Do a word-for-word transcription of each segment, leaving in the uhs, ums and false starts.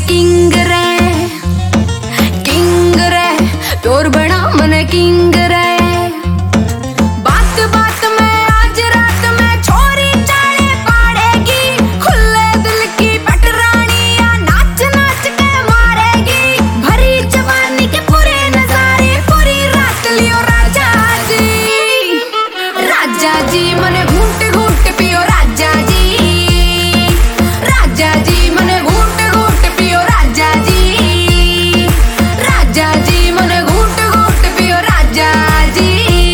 King रे king रे pure बना मन किंग रे। बात बात में आज रात में छोरी चाले पाड़ेगी, खुले दिल की पटरानियां नाच नाच के मारेगी। भरी जवानी के पूरे नजारे पूरी रात लियो राजा जी, राजा जी मने घूट घूट पियो राजा जी, राजा जी मने घूट घूट पियो राजा जी, राजा जी मने घूट घूट पियो राजा जी।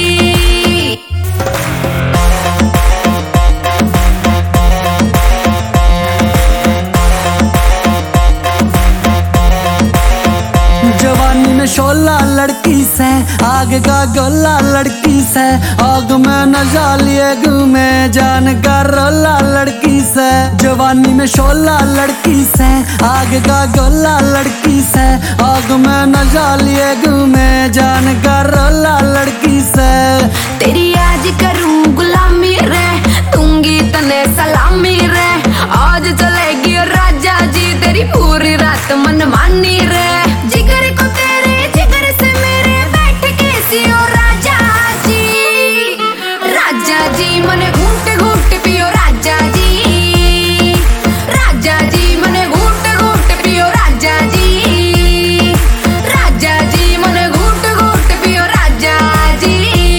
जवानी में शोला लड़की से, आग का गोला लड़की से, आग में न जालिए घूमे जान का रोला लड़की से। जवानी में शोला लड़की से, आग का गोला लड़की से, आग में न जालिए घूमे जान का रोला लड़की से। तेरी आज करूं गुलामी रे, दूंगी तने सलामी रे। आज चलेगी राजा जी तेरी पूरी रात मनमानी रे। जिगर को तेरे जिगर से मेरे बैठ के सियो राजा जी, राजा जी मने घूट घूट पियो राजा जी, राजा जी मने घूट घूट पियो राजा जी, राजा जी मने घूट घूट पियो राजा जी।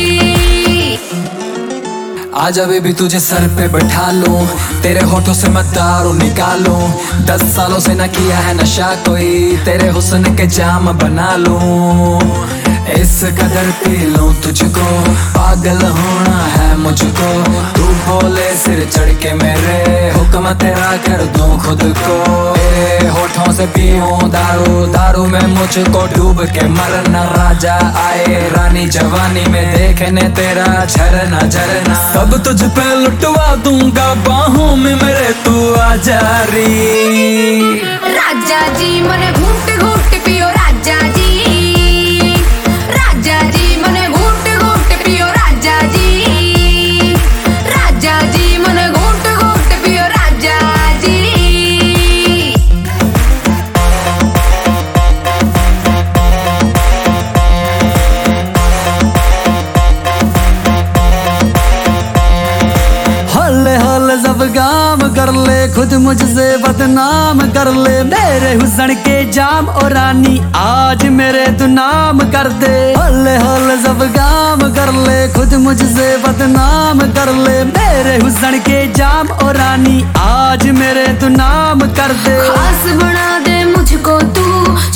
आजा बेबी तुझे सर पे बैठा लूं, तेरे होठों से मैं दारू निकालूं। दस सालों से न किया है नशा कोई, तेरे हुस्न के जाम बना लूं। इस कदर पी लूं तुझको, पागल होना है मुझको। तू बोले सिर चढ़ के मेरे, हुक्म तेरा कर दूं खुद को। तेरे होठों से पीऊं दारू, दारू में मुझको डूब के मरना। राजा आए रानी जवानी में देखने तेरा झरना झरना। सब तुझ पे लुटवा दूंगा बाहों में मेरे, तू आजा री। राजा जी मने घूट घूट पियो राजा जी, राजा जी मने घूट घूट पियो राजा जी, राजा जी मने घूट घूट पियो राजा जी। हौले हौले जब काम कर ले, खुद मुझसे बदनाम कर ले। मेरे हुस्न के जाम और रानी आज मेरे तू नाम कर दे। हौले हौले जब काम कर ले, खुद मुझसे बदनाम कर ले। मेरे हुस्न के जाम और रानी आज मेरे तू नाम कर दे। खास बना दे मुझको तू,